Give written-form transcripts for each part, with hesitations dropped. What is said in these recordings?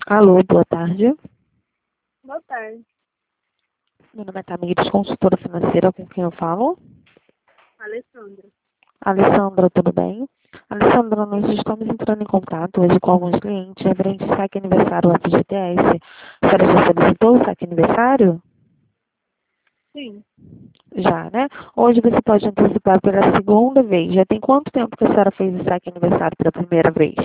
Alô, boa tarde. Boa tarde. Meu nome é Tamires, consultora financeira, com quem eu falo? Alessandra. Alessandra, tudo bem? Alessandra, nós estamos entrando em contato hoje com alguns clientes referente ao saque aniversário FGTS. A senhora já solicitou o saque aniversário? Sim. Já, né? Hoje você pode antecipar pela segunda vez. Já tem quanto tempo que a senhora fez o saque aniversário pela primeira vez?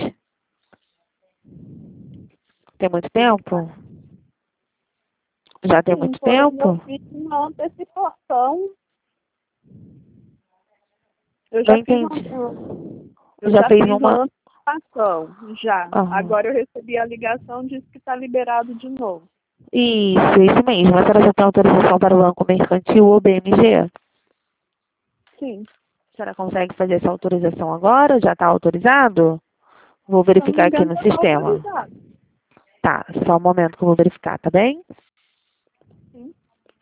Tem muito tempo? Já tem Sim, muito porém eu tempo? fiz uma antecipação. Eu Não já fiz entendi. eu Já já fez fiz uma... uma antecipação, já. Ah. Agora eu recebi a ligação, disse que está liberado de novo. Isso mesmo. A senhora já tem autorização para o Banco Mercantil ou BMG? Sim. A senhora consegue fazer essa autorização agora? Já está autorizado? Vou Se eu não me verificar aqui engano, no já está sistema. autorizado. Tá, só um momento que eu vou verificar, tá bem? Sim.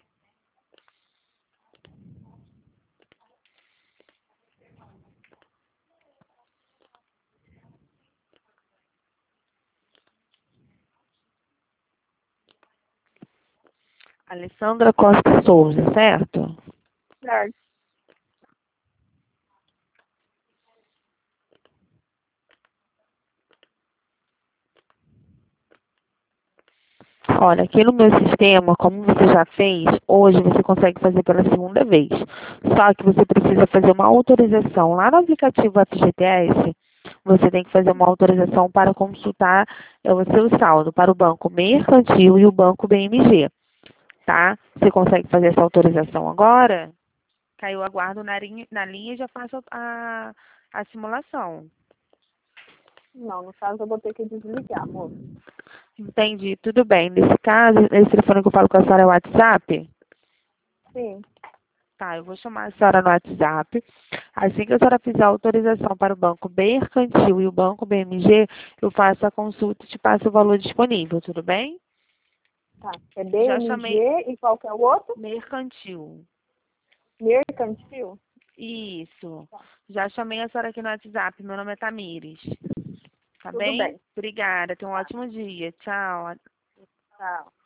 Alessandra Costa Souza, certo? Certo. Olha, aqui no meu sistema, como você já fez, hoje você consegue fazer pela segunda vez. Só que você precisa fazer uma autorização lá no aplicativo FGTS. Você tem que fazer uma autorização para consultar o seu saldo para o Banco Mercantil e o Banco BMG, tá? Você consegue fazer essa autorização agora? Caiu, aguardo na linha e já faço a simulação. Não, no caso eu vou ter que desligar, moço. Entendi, tudo bem. Nesse caso, esse telefone que eu falo com a senhora é o WhatsApp? Sim. Tá, eu vou chamar a senhora no WhatsApp. Assim que a senhora fizer a autorização para o Banco Mercantil e o Banco BMG, eu faço a consulta e te passo o valor disponível, tudo bem? Tá. É Já BMG chamei e qual que é o outro? Mercantil. Mercantil? Isso. Tá. Já chamei a senhora aqui no WhatsApp. Meu nome é Tamires. Tá Tudo bem? bem. Obrigada. Tenha um Tá. ótimo dia. Tchau. Tchau.